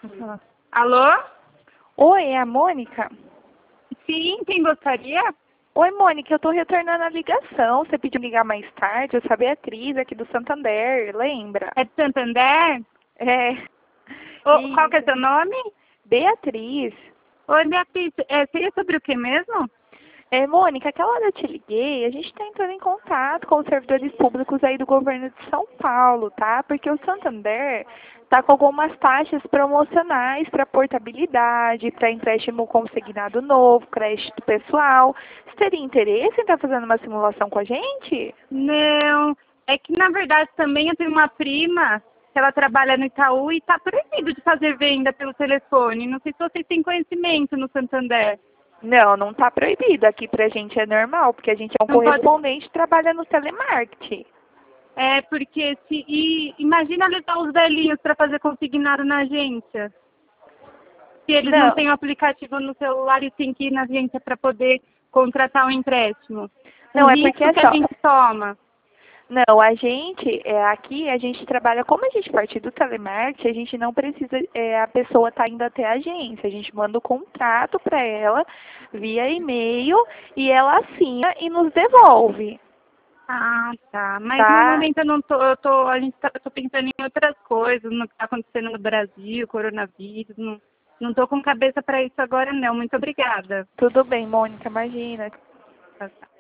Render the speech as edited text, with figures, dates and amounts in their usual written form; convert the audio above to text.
Uhum. Alô? Oi, é a Mônica? Sim, quem gostaria? Oi, Mônica, eu tô retornando a ligação. Você pediu ligar mais tarde. Eu sou a Beatriz, aqui do Santander, lembra? É de Santander? É. Qual que é Isso. seu nome? Beatriz. Oi, Beatriz. Seria sobre o que mesmo? Mônica, aquela hora eu te liguei, a gente está entrando em contato com os servidores públicos aí do governo de São Paulo, tá? Porque o Santander está com algumas taxas promocionais para portabilidade, para empréstimo consignado novo, crédito pessoal. Você teria interesse em estar fazendo uma simulação com a gente? Não. É que, na verdade, também eu tenho uma prima que ela trabalha no Itaú e está proibido de fazer venda pelo telefone. Não sei se vocês têm conhecimento no Santander. Não, não está proibido. Aqui pra gente é normal, porque a gente é um Não pode. correspondente e trabalha no telemarketing. Porque imagina levar os velhinhos para fazer consignado na agência. Se eles não Não, têm o aplicativo no celular e tem que ir na agência para poder contratar um empréstimo. O não, é porque risco é que a só. gente toma. Não, a gente, aqui, a gente trabalha, como a gente parte do telemarketing, a gente não precisa, a pessoa tá indo até a agência, a gente manda o contrato para ela via e-mail e ela assina e nos devolve, Ah, tá. Mas no tá? momento eu não tô, eu tô pensando em outras coisas, no que está acontecendo no Brasil, coronavírus, não tô com cabeça para isso agora não. Muito obrigada. Tudo bem, Mônica, imagina. Tá, tá.